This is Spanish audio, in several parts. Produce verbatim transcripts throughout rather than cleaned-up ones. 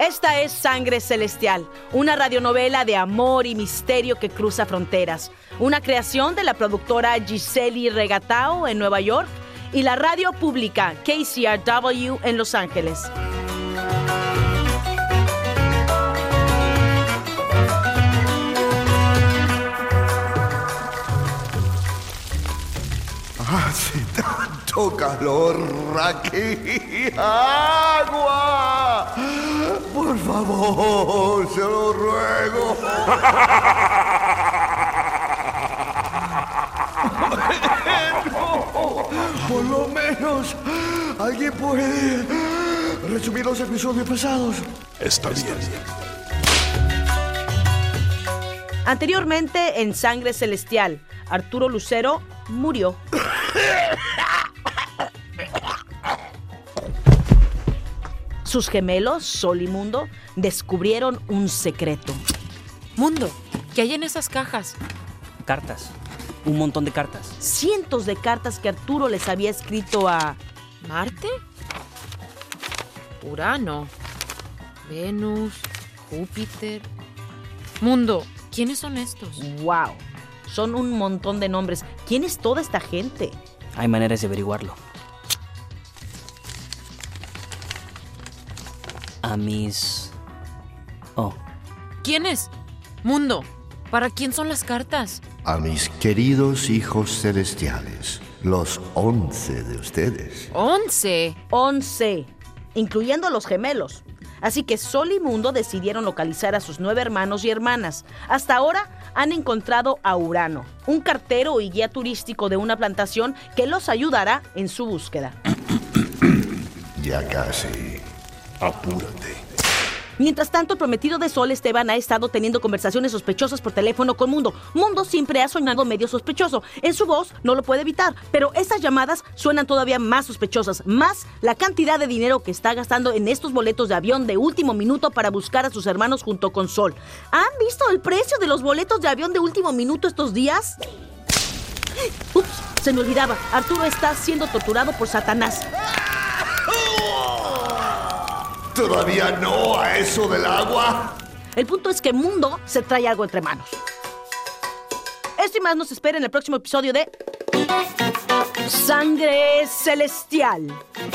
Esta es Sangre Celestial, una radionovela de amor y misterio que cruza fronteras. Una creación de la productora Giseli Regatao en Nueva York y la radio pública K C R W en Los Ángeles. Hace tanto calor aquí. ¡Agua! Por favor, se lo ruego. No, por lo menos alguien puede resumir los episodios pasados. Está bien. Anteriormente en Sangre Celestial, Arturo Lucero murió. Sus gemelos, Sol y Mundo, descubrieron un secreto. Mundo, ¿qué hay en esas cajas? Cartas. Un montón de cartas. Cientos de cartas que Arturo les había escrito a... ¿Marte? Urano. Venus. Júpiter. Mundo, ¿quiénes son estos? ¡Wow! Son un montón de nombres. ¿Quién es toda esta gente? Hay maneras de averiguarlo. A mis... Oh. ¿Quién es? Mundo, ¿para quién son las cartas? A mis queridos hijos celestiales, los once de ustedes. ¡Once! Once, incluyendo los gemelos. Así que Sol y Mundo decidieron localizar a sus nueve hermanos y hermanas. Hasta ahora han encontrado a Urano, un cartero y guía turístico de una plantación que los ayudará en su búsqueda. Ya casi. Apúrate. Mientras tanto, el prometido de Sol, Esteban, ha estado teniendo conversaciones sospechosas por teléfono con Mundo. Mundo siempre ha sonado medio sospechoso. En su voz no lo puede evitar, pero estas llamadas suenan todavía más sospechosas. Más la cantidad de dinero que está gastando en estos boletos de avión de último minuto para buscar a sus hermanos junto con Sol. ¿Han visto el precio de los boletos de avión de último minuto estos días? Ups, se me olvidaba. Arturo está siendo torturado por Satanás. ¿Todavía no a eso del agua? El punto es que Mundo se trae algo entre manos. Esto y más nos espera en el próximo episodio de Sangre Celestial.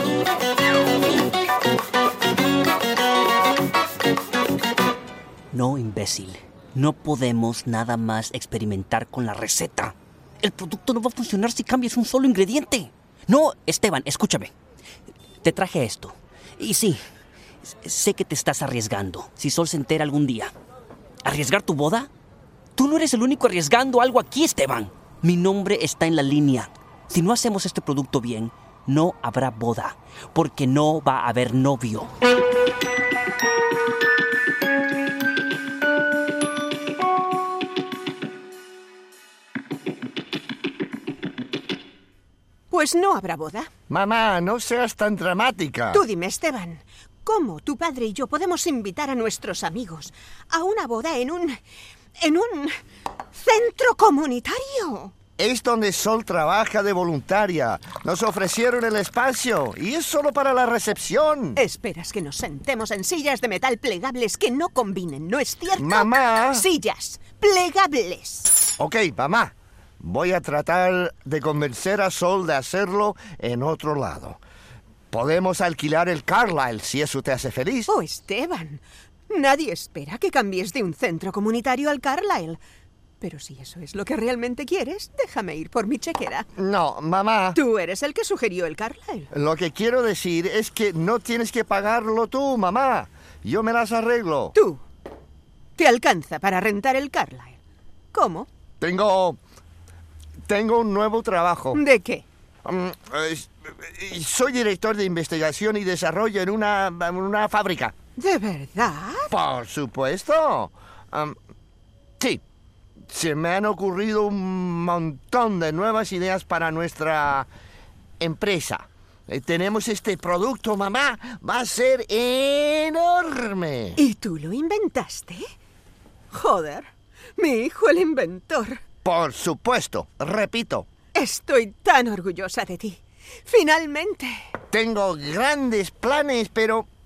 No, imbécil. No podemos nada más experimentar con la receta. El producto no va a funcionar si cambias un solo ingrediente. No, Esteban, escúchame. Te traje esto. Y sí, sé que te estás arriesgando. Si Sol se entera algún día. ¿Arriesgar tu boda? Tú no eres el único arriesgando algo aquí, Esteban. Mi nombre está en la línea. Si no hacemos este producto bien, no habrá boda. Porque no va a haber novio. Pues no habrá boda. Mamá, no seas tan dramática. Tú dime, Esteban, ¿cómo tu padre y yo podemos invitar a nuestros amigos a una boda en un... en un centro comunitario? Es donde Sol trabaja de voluntaria. Nos ofrecieron el espacio y es solo para la recepción. ¿Esperas que nos sentemos en sillas de metal plegables que no combinen, no es cierto? Mamá. Sillas plegables. Ok, mamá. Voy a tratar de convencer a Sol de hacerlo en otro lado. Podemos alquilar el Carlyle si eso te hace feliz. Oh, Esteban, nadie espera que cambies de un centro comunitario al Carlyle. Pero si eso es lo que realmente quieres, déjame ir por mi chequera. No, mamá. Tú eres el que sugirió el Carlyle. Lo que quiero decir es que no tienes que pagarlo tú, mamá. Yo me las arreglo. Tú. ¿Te alcanza para rentar el Carlyle? ¿Cómo? Tengo... Tengo un nuevo trabajo. ¿De qué? Um, eh, soy director de investigación y desarrollo en una, en una fábrica. ¿De verdad? Por supuesto. Um, sí. Se me han ocurrido un montón de nuevas ideas para nuestra empresa. Eh, tenemos este producto, mamá. Va a ser enorme. ¿Y tú lo inventaste? Joder, mi hijo el inventor. Por supuesto, repito. Estoy tan orgullosa de ti. Finalmente. Tengo grandes planes, pero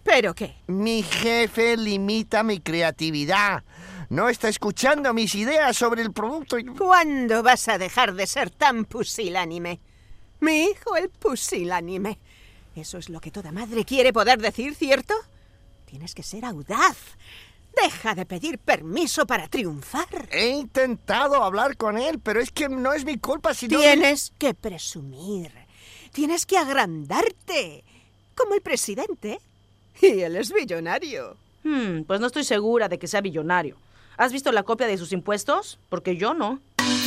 ¿Pero qué? Mi jefe limita mi creatividad. No está escuchando mis ideas sobre el producto. ¿Cuándo vas a dejar de ser tan pusilánime? Mi hijo, el pusilánime. Eso es lo que toda madre quiere poder decir, ¿cierto? Tienes que ser audaz. Deja de pedir permiso para triunfar. He intentado hablar con él, pero es que no es mi culpa si no... Tienes que presumir. Tienes que agrandarte. Como el presidente. Y él es billonario. Hmm, pues no estoy segura de que sea billonario. ¿Has visto la copia de sus impuestos? Porque yo no.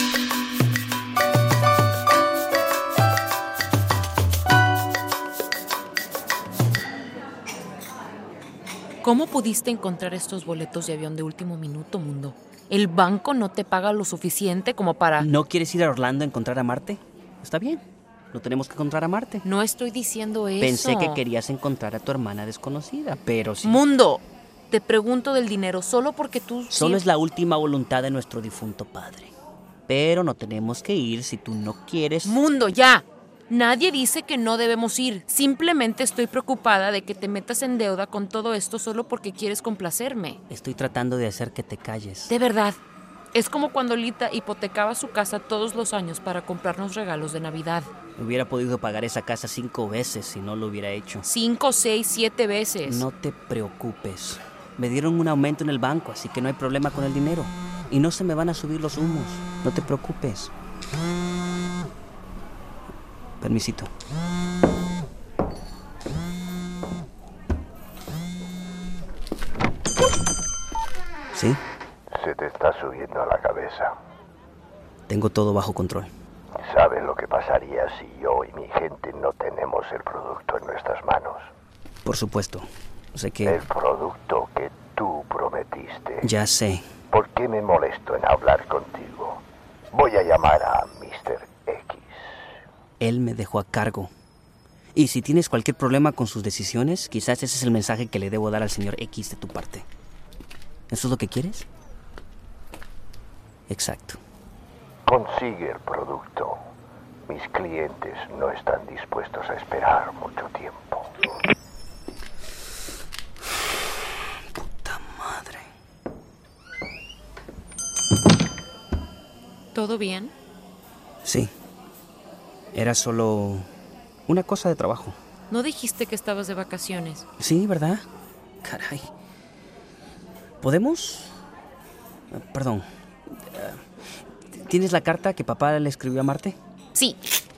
¿Cómo pudiste encontrar estos boletos de avión de último minuto, Mundo? ¿El banco no te paga lo suficiente como para...? ¿No quieres ir a Orlando a encontrar a Marte? Está bien, no tenemos que encontrar a Marte. No estoy diciendo eso. Pensé que querías encontrar a tu hermana desconocida, pero sí. Mundo, te pregunto del dinero solo porque tú... Solo sí... es la última voluntad de nuestro difunto padre. Pero no tenemos que ir si tú no quieres... Mundo, ya. Nadie dice que no debemos ir. Simplemente estoy preocupada de que te metas en deuda con todo esto solo porque quieres complacerme. Estoy tratando de hacer que te calles. De verdad. Es como cuando Lita hipotecaba su casa todos los años para comprarnos regalos de Navidad. Hubiera podido pagar esa casa cinco veces si no lo hubiera hecho. Cinco, seis, siete veces. No te preocupes. Me dieron un aumento en el banco, así que no hay problema con el dinero. Y no se me van a subir los humos. No te preocupes. Permisito. ¿Sí? Se te está subiendo a la cabeza. Tengo todo bajo control. ¿Sabes lo que pasaría si yo y mi gente no tenemos el producto en nuestras manos? Por supuesto. Sé que... El producto que tú prometiste. Ya sé. ¿Por qué me molesto en hablar contigo? Voy a llamar a mister X. Él me dejó a cargo. Y si tienes cualquier problema con sus decisiones, quizás ese es el mensaje que le debo dar al señor X de tu parte. ¿Eso es lo que quieres? Exacto. Consigue el producto. Mis clientes no están dispuestos a esperar mucho tiempo. Puta madre. ¿Todo bien? Sí. Era solo una cosa de trabajo. ¿No dijiste que estabas de vacaciones? Sí, ¿verdad? Caray. ¿Podemos? Perdón. ¿Tienes la carta que papá le escribió a Marte? Sí.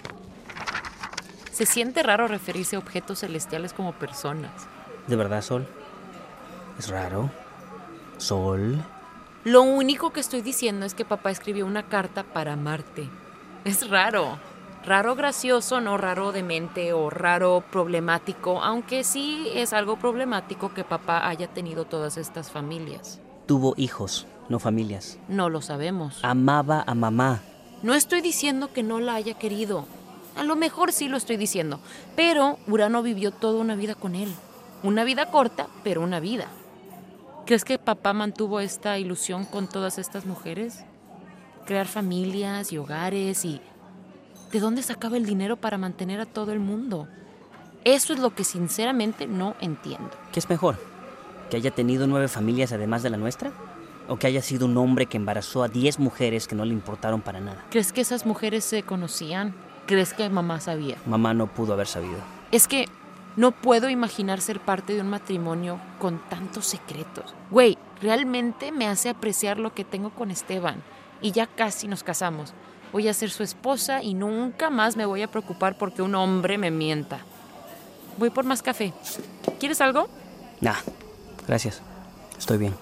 Se siente raro referirse a objetos celestiales como personas. ¿De verdad, Sol? Es raro. Sol. Lo único que estoy diciendo es que papá escribió una carta para Marte. Es raro. Raro gracioso, no raro demente o raro problemático, aunque sí es algo problemático que papá haya tenido todas estas familias. Tuvo hijos, no familias. No lo sabemos. Amaba a mamá. No estoy diciendo que no la haya querido. A lo mejor sí lo estoy diciendo. Pero Urano vivió toda una vida con él. Una vida corta, pero una vida. ¿Crees que papá mantuvo esta ilusión con todas estas mujeres? Crear familias y hogares y... ¿De dónde sacaba el dinero para mantener a todo el mundo? Eso es lo que sinceramente no entiendo. ¿Qué es mejor? ¿Que haya tenido nueve familias además de la nuestra? ¿O que haya sido un hombre que embarazó a diez mujeres que no le importaron para nada? ¿Crees que esas mujeres se conocían? ¿Crees que mamá sabía? Mamá no pudo haber sabido. Es que no puedo imaginar ser parte de un matrimonio con tantos secretos. Güey, realmente me hace apreciar lo que tengo con Esteban. Y ya casi nos casamos. Voy a ser su esposa y nunca más me voy a preocupar porque un hombre me mienta. Voy por más café. ¿Quieres algo? Nah, gracias. Estoy bien.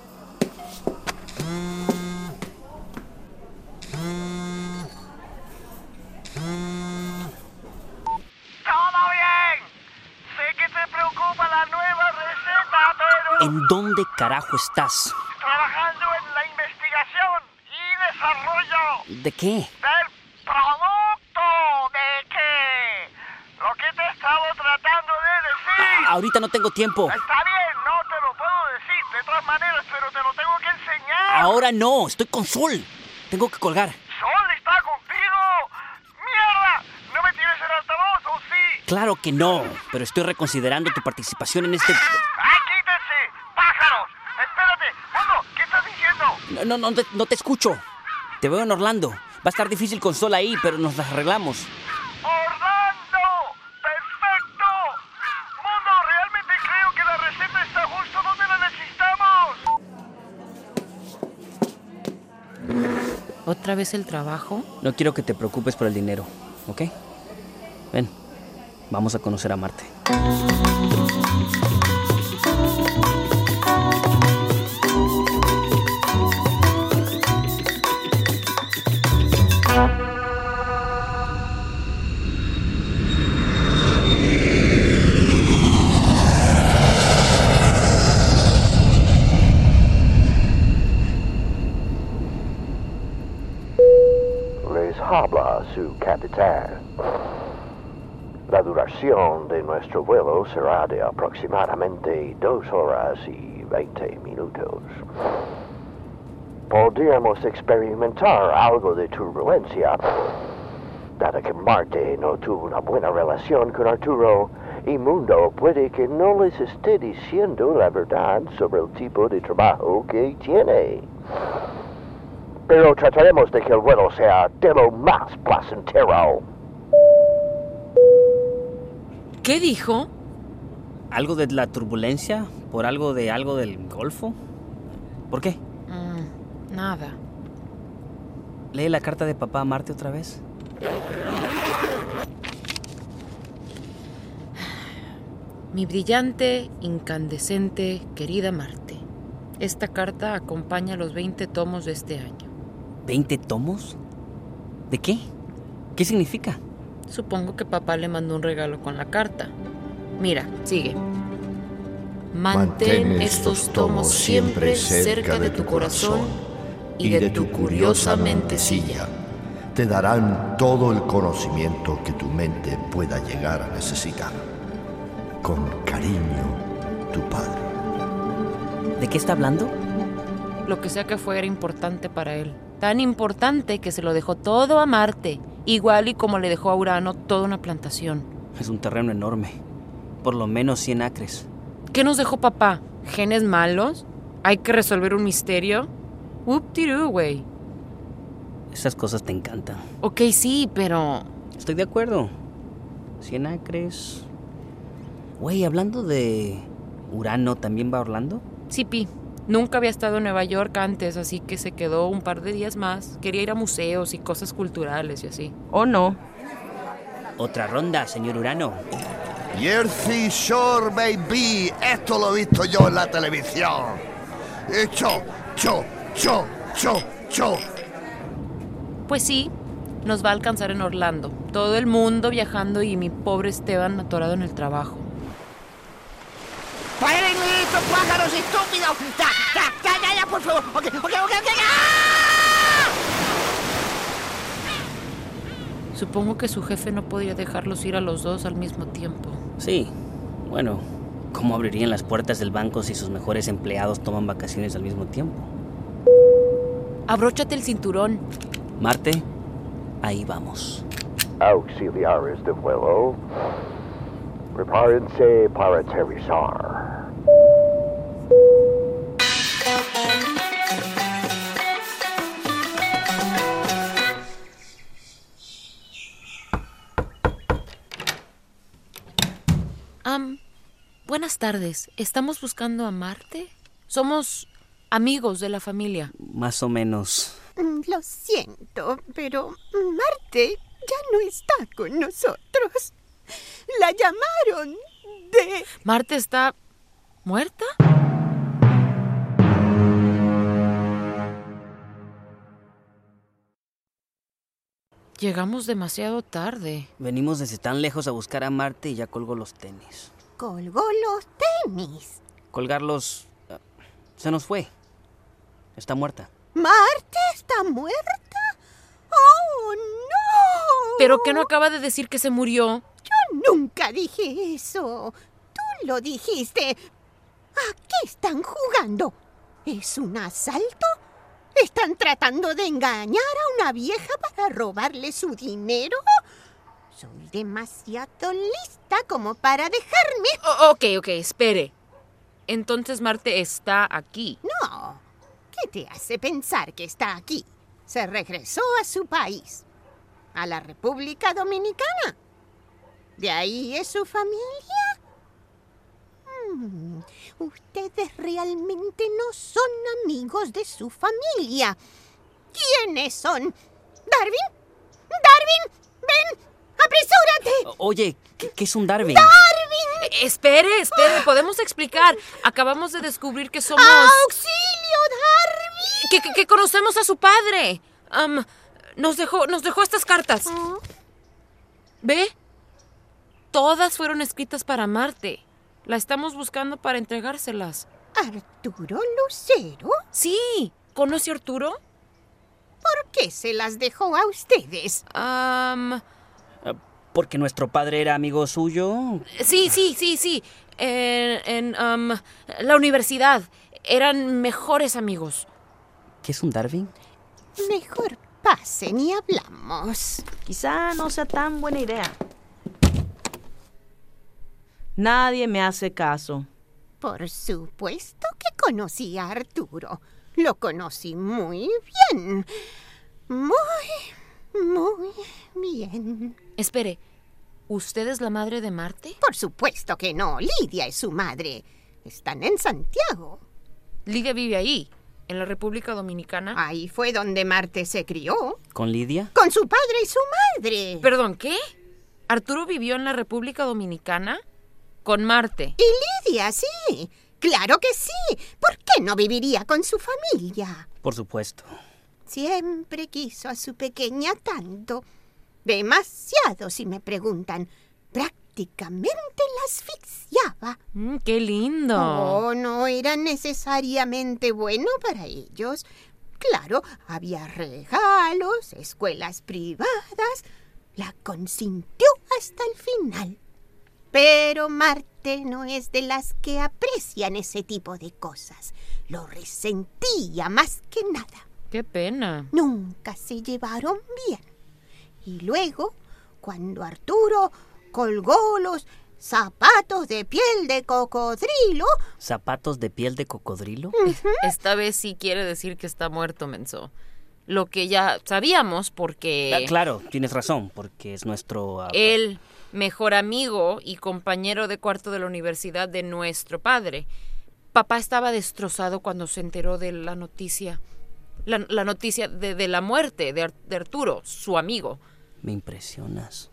¡Todo bien! Sé que te preocupa la nueva receta, pero... ¿En dónde carajo estás? Trabajando en la investigación y desarrollo... ¿De qué? del producto. ¿De qué? Lo que te he estado tratando de decir. Ah, ahorita no tengo tiempo. Está bien, no te lo puedo decir de todas maneras, pero te lo tengo que enseñar. Ahora no, estoy con Sol. Tengo que colgar. ¿Sol está contigo? ¡Mierda! ¿No me tienes el altavoz o sí? Claro que no, pero estoy reconsiderando tu participación en este... ¡Ay, No, no, no, te, no te escucho. Te veo en Orlando. Va a estar difícil con Sol ahí, pero nos las arreglamos. ¡Orlando! ¡Perfecto! Mundo, realmente creo que la receta está justo donde la necesitamos. ¿Otra vez el trabajo? No quiero que te preocupes por el dinero, ¿ok? Ven, vamos a conocer a Marte. Habla su capitán. La duración de nuestro vuelo será de aproximadamente dos horas y veinte minutos. Podríamos experimentar algo de turbulencia, dado que Marte no tuvo una buena relación con Arturo, y Mundo puede que no les esté diciendo la verdad sobre el tipo de trabajo que tiene. Pero trataremos de que el vuelo sea de lo más placentero. ¿Qué dijo? ¿Algo de la turbulencia? ¿Por algo de algo del Golfo? ¿Por qué? Mm, nada. Lee la carta de papá a Marte otra vez. Mi brillante, incandescente, querida Marte. Esta carta acompaña los veinte tomos de este año. ¿veinte tomos? ¿De qué? ¿Qué significa? Supongo que papá le mandó un regalo con la carta. Mira, sigue. Mantén estos tomos siempre cerca de tu corazón y de tu curiosa mentecilla. Te darán todo el conocimiento que tu mente pueda llegar a necesitar. Con cariño, tu padre. ¿De qué está hablando? Lo que sea que fuera importante para él. Tan importante que se lo dejó todo a Marte, igual y como le dejó a Urano toda una plantación. Es un terreno enorme. Por lo menos cien acres. ¿Qué nos dejó papá? ¿Genes malos? ¿Hay que resolver un misterio? Whoop-de-doo, güey. Esas cosas te encantan. Ok, sí, pero... Estoy de acuerdo. cien acres... Güey, hablando de... Urano, ¿también va a Orlando? Sí, Pi. Nunca había estado en Nueva York antes, así que se quedó un par de días más. Quería ir a museos y cosas culturales y así. ¿O no? Otra ronda, señor Urano. Jersey Shore, baby. Esto lo he visto yo en la televisión. Eh, Cho, cho, cho, cho, cho. Pues sí, nos va a alcanzar en Orlando. Todo el mundo viajando y mi pobre Esteban atorado en el trabajo. ¡Paren estos pájaros estúpidos! ¡Ya, ya, ya, ya, ya, por favor! ¡Ok, ok, ok, ok! ¡Ah! Supongo que su jefe no podía dejarlos ir a los dos al mismo tiempo. Sí, bueno, ¿cómo abrirían las puertas del banco si sus mejores empleados toman vacaciones al mismo tiempo? Abróchate el cinturón. Marte, ahí vamos. Auxiliares de vuelo, prepárense para aterrizar. Um, buenas tardes. ¿Estamos buscando a Marte? Somos amigos de la familia. Más o menos. Lo siento, pero Marte ya no está con nosotros. La llamaron de... ¿Marte está muerta? Llegamos demasiado tarde. Venimos desde tan lejos a buscar a Marte y ya colgó los tenis. Colgó los tenis. Colgarlos... Uh, se nos fue. Está muerta. ¿Marte está muerta? ¡Oh, no! ¿Pero qué no acaba de decir que se murió? Yo nunca dije eso. Tú lo dijiste. ¿A qué están jugando? ¿Es un asalto? ¿Están tratando de engañar a una vieja para robarle su dinero? Soy demasiado lista como para dejarme... Oh, ok, ok, espere. Entonces Marte está aquí. No. ¿Qué ¿Qué te hace pensar que está aquí? Se regresó a su país, a la República Dominicana. ¿De ahí es su familia? Hmm, ustedes realmente no son amigos de su familia. ¿Quiénes son? ¿Darwin? ¡Darwin! ¡Ven! ¡Apresúrate! Oye, ¿qué, qué es un Darwin? ¡Darwin! Eh, espere, espere, podemos explicar. Acabamos de descubrir que somos... ¡Auxilio, Darwin! Que, que, que conocemos a su padre. Am, nos dejó, nos dejó estas cartas. ¿Oh? ¿Ve? Todas fueron escritas para Marte. La estamos buscando para entregárselas. ¿Arturo Lucero? Sí, ¿conoce a Arturo? ¿Por qué se las dejó a ustedes? Am, Porque nuestro padre era amigo suyo. sí, sí, sí, sí. En, en am, la universidad. Eran mejores amigos. ¿Qué es un Darwin? Mejor pasen y hablamos. Quizá no sea tan buena idea. Nadie me hace caso. Por supuesto que conocí a Arturo. Lo conocí muy bien. Muy, muy bien. Espere, ¿usted es la madre de Marte? Por supuesto que no. Lidia es su madre. Están en Santiago. Lidia vive ahí, en la República Dominicana. Ahí fue donde Marte se crió. ¿Con Lidia? Con su padre y su madre. Perdón, ¿qué? ¿Arturo vivió en la República Dominicana? Con Marte. Y Lidia, sí. Claro que sí. ¿Por qué no viviría con su familia? Por supuesto. Siempre quiso a su pequeña tanto. Demasiado, si me preguntan. Prácticamente la asfixiaba. Mm, ¡Qué lindo! Oh, no era necesariamente bueno para ellos. Claro, había regalos, escuelas privadas. La consintió hasta el final. Pero Marte no es de las que aprecian ese tipo de cosas. Lo resentía más que nada. ¡Qué pena! Nunca se llevaron bien. Y luego, cuando Arturo colgó los zapatos de piel de cocodrilo... ¿Zapatos de piel de cocodrilo? Esta vez sí quiere decir que está muerto, menso. Lo que ya sabíamos porque... Ah, claro, tienes razón, porque es nuestro... ah, El mejor amigo y compañero de cuarto de la universidad de nuestro padre. Papá estaba destrozado cuando se enteró de la noticia. La, la noticia de, de la muerte de, Ar- de Arturo, su amigo. Me impresionas.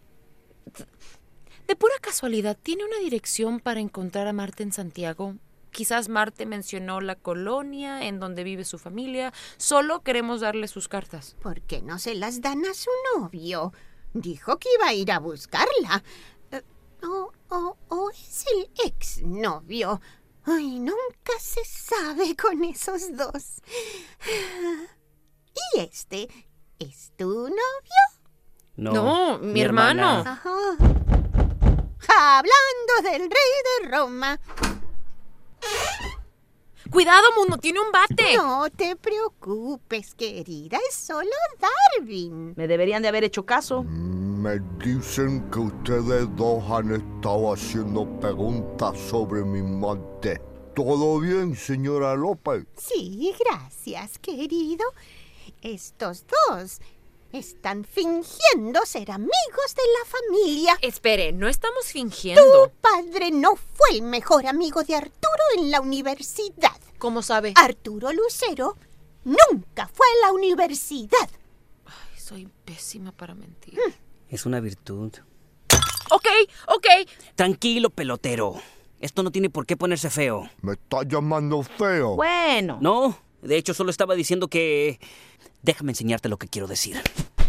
De pura casualidad, ¿tiene una dirección para encontrar a Marte en Santiago? Quizás Marte mencionó la colonia en donde vive su familia. Solo queremos darle sus cartas. ¿Por qué no se las dan a su novio? Dijo que iba a ir a buscarla. Eh, o, o, o es el exnovio. Ay, nunca se sabe con esos dos. ¿Y este es tu novio? No, No, mi hermano. Ajá. Hablando del rey de Roma. ¡Cuidado, mundo! ¡Tiene un bate! No te preocupes, querida. Es solo Darwin. Me deberían de haber hecho caso. Me dicen que ustedes dos han estado haciendo preguntas sobre mi madre. ¿Todo bien, señora López? Sí, gracias, querido. Estos dos están fingiendo ser amigos de la familia. Espere, no estamos fingiendo. Tu padre no fue el mejor amigo de Arturo en la universidad. ¿Cómo sabe? Arturo Lucero nunca fue a la universidad. Ay, soy pésima para mentir. Es una virtud. Ok, ok. Tranquilo, pelotero. Esto no tiene por qué ponerse feo. ¿Me está llamando feo? Bueno. No, de hecho solo estaba diciendo que... Déjame enseñarte lo que quiero decir.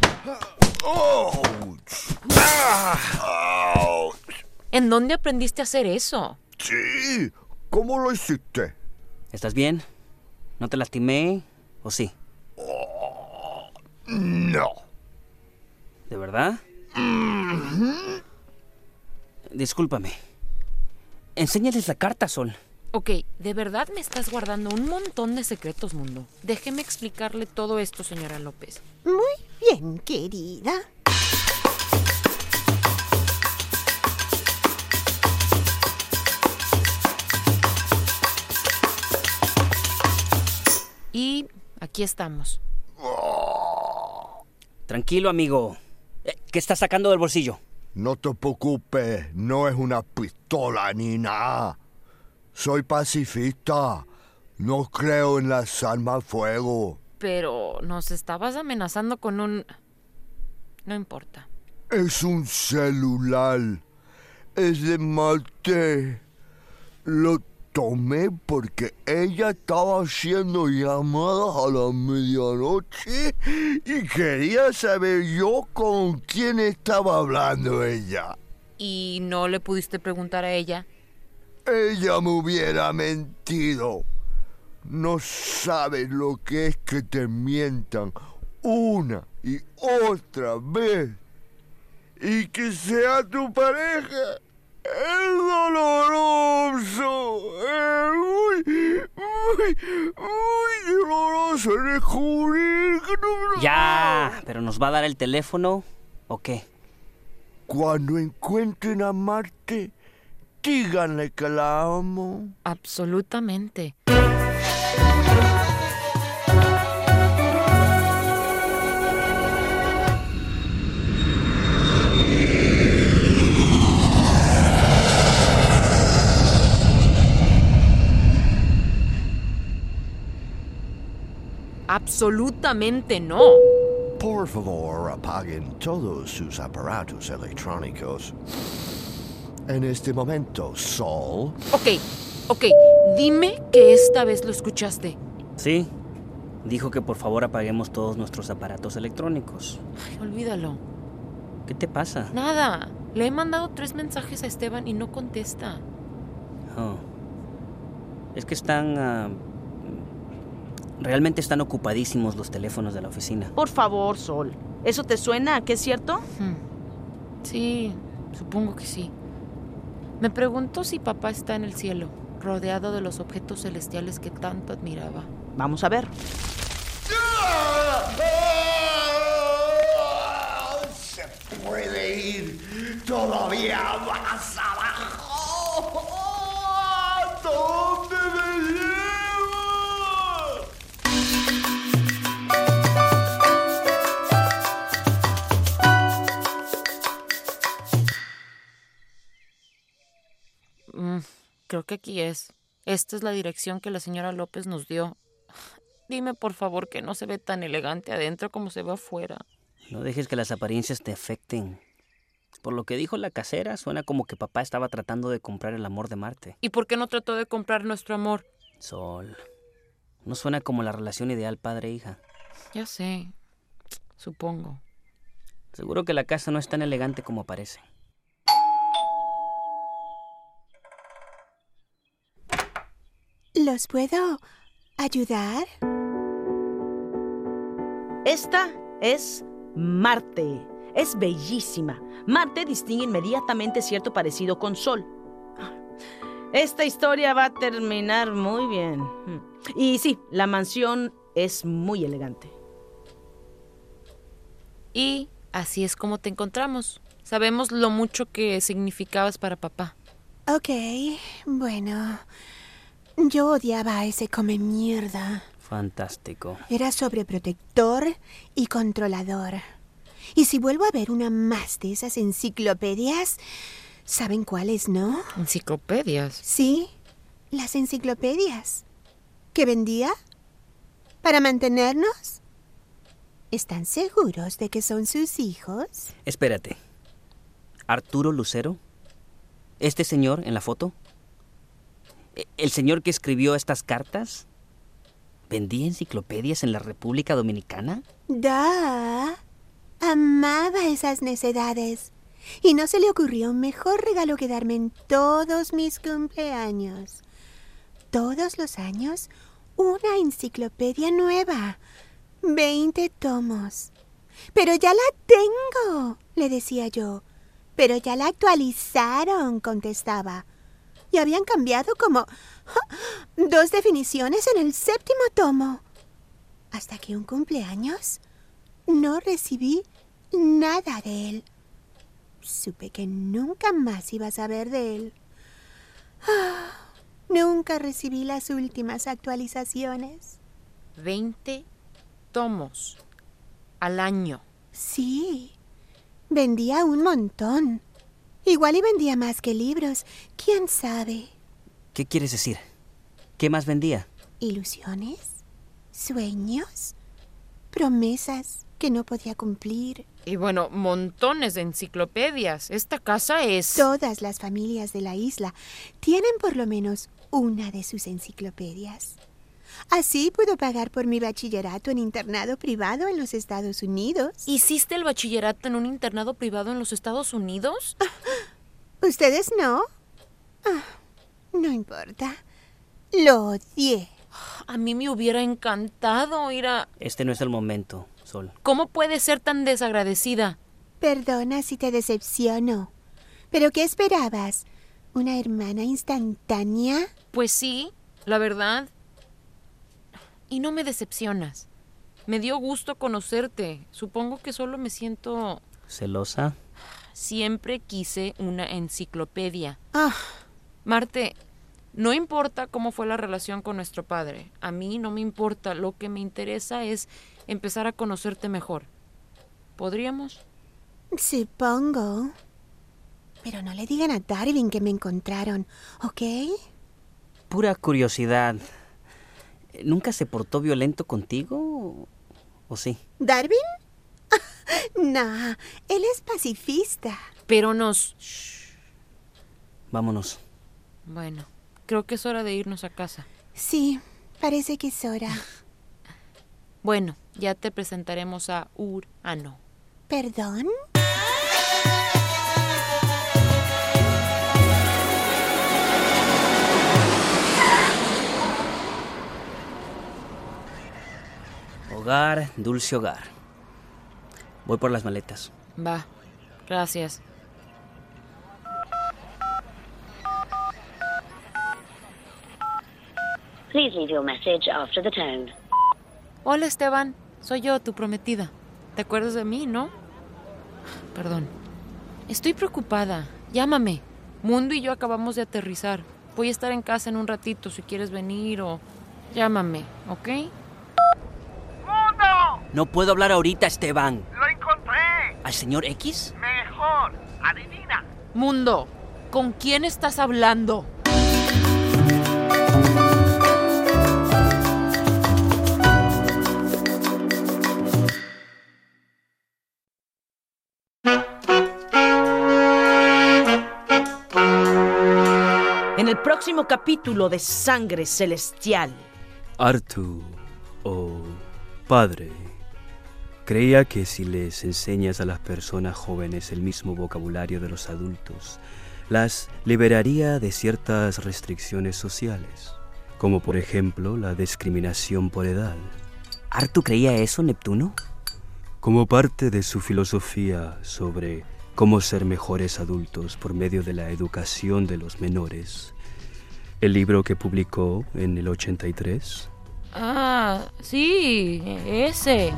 ¿En dónde aprendiste a hacer eso? Sí, ¿cómo lo hiciste? ¿Estás bien? ¿No te lastimé? ¿O sí? No. ¿De verdad? Discúlpame. Enséñales la carta, Sol. Ok, de verdad me estás guardando un montón de secretos, mundo. Déjeme explicarle todo esto, señora López. Muy bien, querida. aquí estamos. Tranquilo, amigo. ¿Qué estás sacando del bolsillo? No te preocupes, no es una pistola ni nada. Soy pacifista. No creo en las armas de fuego. Pero nos estabas amenazando con un... No importa. Es un celular. Es de Marte. Lo tomé porque ella estaba haciendo llamadas a la medianoche y quería saber yo con quién estaba hablando ella. ¿Y no le pudiste preguntar a ella? Ella me hubiera mentido. No sabes lo que es que te mientan una y otra vez. Y que sea tu pareja. Es doloroso. Es muy, muy, muy doloroso descubrir que no... Ya, pero ¿nos va a dar el teléfono o qué? Cuando encuentren a Marte, díganle que la amo. Absolutamente. Absolutamente no. Por favor, apaguen todos sus aparatos electrónicos. En este momento, Sol... Ok, ok, dime que esta vez lo escuchaste. Sí, dijo que por favor apaguemos todos nuestros aparatos electrónicos. Ay, olvídalo. ¿Qué te pasa? Nada, le he mandado tres mensajes a Esteban y no contesta. Oh. Es que están... Uh, realmente están ocupadísimos los teléfonos de la oficina. Por favor, Sol. ¿Eso te suena a que es cierto? Hmm. Sí, supongo que sí. Me pregunto si papá está en el cielo, rodeado de los objetos celestiales que tanto admiraba. Vamos a ver. Se puede ir todavía más abajo. ¿Dónde me lleva? Mm, creo que aquí es. Esta es la dirección que la señora López nos dio. Dime, por favor, que no se ve tan elegante adentro como se ve afuera. No dejes que las apariencias te afecten. Por lo que dijo la casera, suena como que papá estaba tratando de comprar el amor de Marte. ¿Y por qué no trató de comprar nuestro amor? Sol, no suena como la relación ideal padre-hija. Ya sé, supongo. Seguro que la casa no es tan elegante como parece. ¿Los puedo ayudar? Esta es Marte. Es bellísima. Marte distingue inmediatamente cierto parecido con Sol. Esta historia va a terminar muy bien. Y sí, la mansión es muy elegante. Y así es como te encontramos. Sabemos lo mucho que significabas para papá. Ok, bueno... Yo odiaba a ese come mierda. Fantástico. Era sobreprotector y controlador. Y si vuelvo a ver una más de esas enciclopedias, ¿saben cuáles, no? ¿Enciclopedias? Sí, las enciclopedias. ¿Que vendía? ¿Para mantenernos? ¿Están seguros de que son sus hijos? Espérate. ¿Arturo Lucero? ¿Este señor en la foto? ¿El señor que escribió estas cartas? ¿Vendía enciclopedias en la República Dominicana? Da. Amaba esas necedades. Y no se le ocurrió un mejor regalo que darme en todos mis cumpleaños. Todos los años, una enciclopedia nueva. Veinte tomos. Pero ya la tengo, le decía yo. Pero ya la actualizaron, contestaba. Y habían cambiado como dos definiciones en el séptimo tomo. Hasta que un cumpleaños no recibí nada de él. Supe que nunca más iba a saber de él. Nunca recibí las últimas actualizaciones. Veinte tomos al año. Sí, vendía un montón. Igual y vendía más que libros, quién sabe. ¿Qué quieres decir? ¿Qué más vendía? Ilusiones, sueños, promesas que no podía cumplir. Y bueno, montones de enciclopedias. Esta casa es... Todas las familias de la isla tienen por lo menos una de sus enciclopedias. Así puedo pagar por mi bachillerato en internado privado en los Estados Unidos. ¿Hiciste el bachillerato en un internado privado en los Estados Unidos? ¿Ustedes no? Ah, no importa. Lo odié. A mí me hubiera encantado ir a... Este no es el momento, Sol. ¿Cómo puedes ser tan desagradecida? Perdona si te decepciono. ¿Pero qué esperabas? ¿Una hermana instantánea? Pues sí, la verdad. Y no me decepcionas. Me dio gusto conocerte. Supongo que solo me siento... ¿Celosa? Siempre quise una enciclopedia. Ah, Marte, no importa cómo fue la relación con nuestro padre. A mí no me importa. Lo que me interesa es empezar a conocerte mejor. ¿Podríamos? supongo. Pero no le digan a Darwin que me encontraron, ¿ok? Pura curiosidad. ¿Nunca se portó violento contigo? ¿O sí? ¿Darwin? No, él es pacifista. Pero nos... Vámonos. Bueno, creo que es hora de irnos a casa. Sí, parece que es hora. Bueno, ya te presentaremos a Urano. ¿Perdón? Hogar, dulce hogar. Voy por las maletas. Va, gracias. Please leave your message after the tone. Hola, Esteban. Soy yo, tu prometida. ¿Te acuerdas de mí, no? Perdón. Estoy preocupada. Llámame. Mundo y yo acabamos de aterrizar. Voy a estar en casa en un ratito si quieres venir o... Llámame, ¿ok? ¡Mundo! No puedo hablar ahorita, Esteban. ¡Lo encontré! ¿Al señor X? Mejor. Adivina. Mundo, ¿con quién estás hablando? En el próximo capítulo de Sangre Celestial. Artu, oh padre, creía que si les enseñas a las personas jóvenes el mismo vocabulario de los adultos, las liberaría de ciertas restricciones sociales, como por ejemplo la discriminación por edad. ¿Artu creía eso, Neptuno? Como parte de su filosofía sobre cómo ser mejores adultos por medio de la educación de los menores, el libro que publicó en el ochenta y tres. Ah, sí, ese.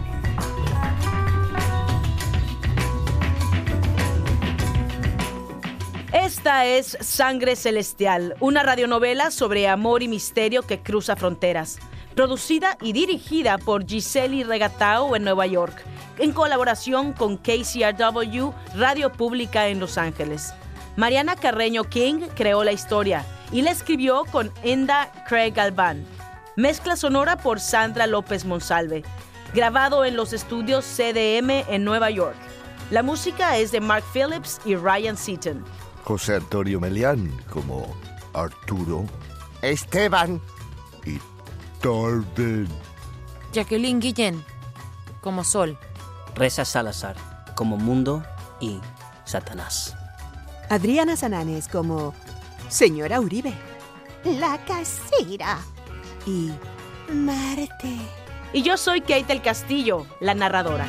Esta es Sangre Celestial, una radionovela sobre amor y misterio que cruza fronteras. Producida y dirigida por Giseli Regatao en Nueva York, en colaboración con K C R W, Radio Pública en Los Ángeles. Mariana Carreño King creó la historia y la escribió con Enda Craig Galván. Mezcla sonora por Sandra López Monsalve. Grabado en los estudios C D M en Nueva York. La música es de Mark Phillips y Ryan Seaton. José Antonio Melián como Arturo Esteban. y Darwin. Jacqueline Guillén, como Sol. Reza Salazar, como Mundo y Satanás. Adriana Sananes como Señora Uribe. La casera. Y Marte. Y yo soy Kate del Castillo, la narradora.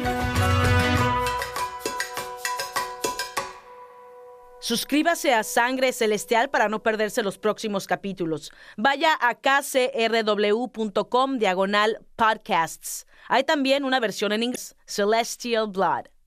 Suscríbase a Sangre Celestial para no perderse los próximos capítulos. Vaya a kcrw.com diagonal podcasts. Hay también una versión en inglés, Celestial Blood.